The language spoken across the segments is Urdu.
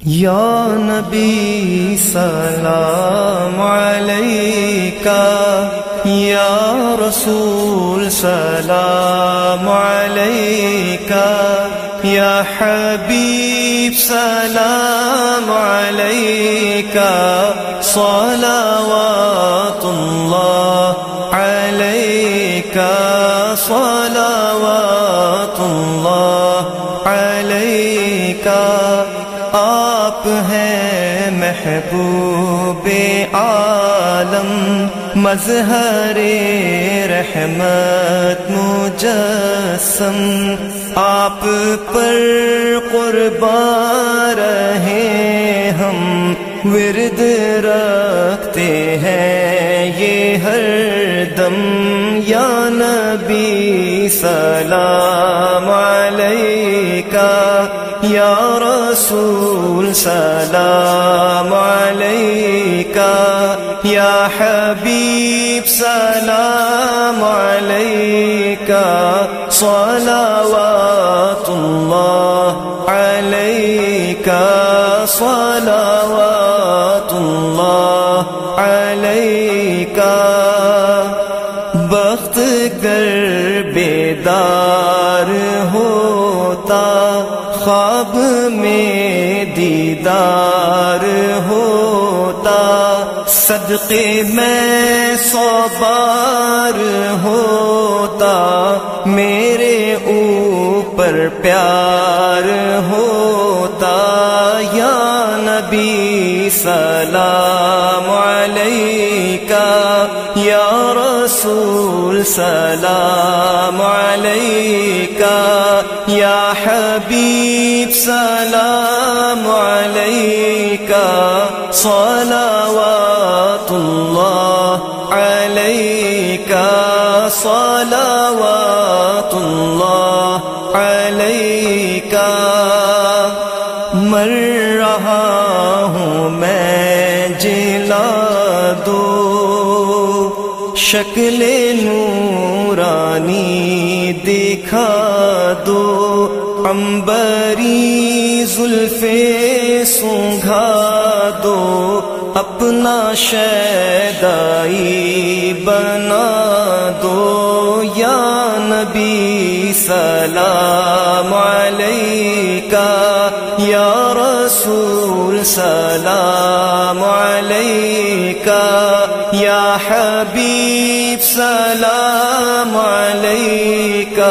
یا نبی سلام علیکہ، یا رسول سلام علیکہ، یا حبیب سلام علیکہ، صلوات اللہ علیکہ، صلوات اللہ علیکہ۔ آپ ہیں محبوب عالم، مظہر رحمت مجسم، آپ پر قربان رہے ہم، ورد رکھتے ہیں یہ ہر دم۔ یا نبی سلام علیکہ، یا رسول سلام علیکہ، یا حبیب سلام علیکہ، صلوات اللہ علیکہ، صلوات اللہ علیکہ۔ بخت گر بیدار ہوتا، خواب میں دیدار ہوتا، صدقے میں 100 بار ہوتا، میرے اوپر پیار ہوتا۔ یا نبی سلام علیکہ، یا رسول سلام علیکہ، یا حبیب سلام علیکہ، صلوات اللہ علیکہ، صلوات اللہ علیکہ۔ مر رہا ہوں میں جلا دو، شکل نورانی دکھا دو، عنبری زلفیں سونگھا دو، اپنا شیدائی بنا دو۔ یا نبی سلام علیکہ، یا رسول سلام علیکہ، یا حبیب سلام علیکہ،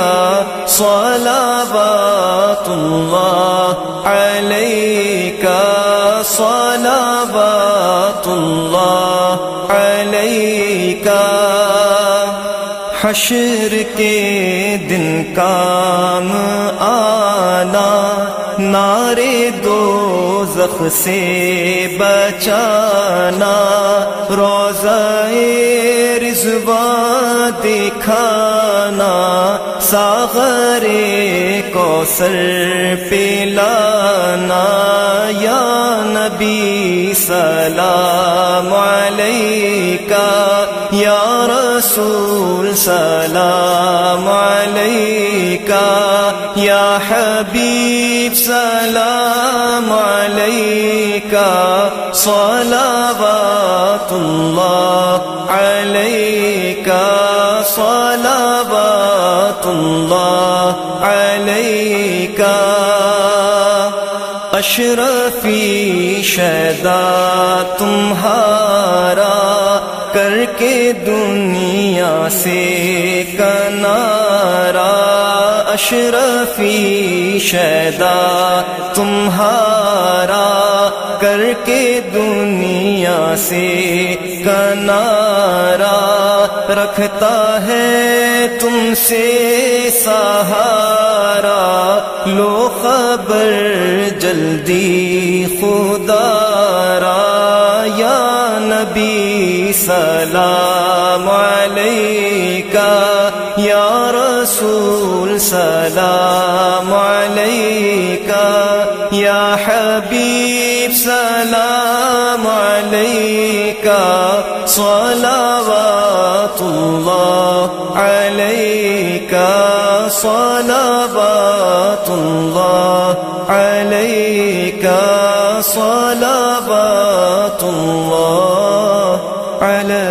صلوات اللہ علیکہ، صلوات اللہ علیکہ۔ حشر کے دن کام آنا، نارے دوزخ سے بچانا، روضہ رضوان دکھانا، ساغر کوثر پلانا۔ یا نبی سلام علیکہ، یا رسول سلام علیکہ، یا حبیب سلام علیکہ، صلوات اللہ علیکہ، صلوات اللہ علیکہ۔ اشرفی شیدا تمہارا، کر کے دنیا سے کنارا، اشرفی شیدا تمہارا، کر کے دنیا سے کنارا، رکھتا ہے تم سے سہارا، لو خبر جلدی خدا را۔ یا نبی سلام علیکہ، یا رسول سلام علیکہ، یا حبیب سلام علیکہ، صلوات اللہ علیکہ، صلوات اللہ علیکہ۔ صلوات اللہ علیہ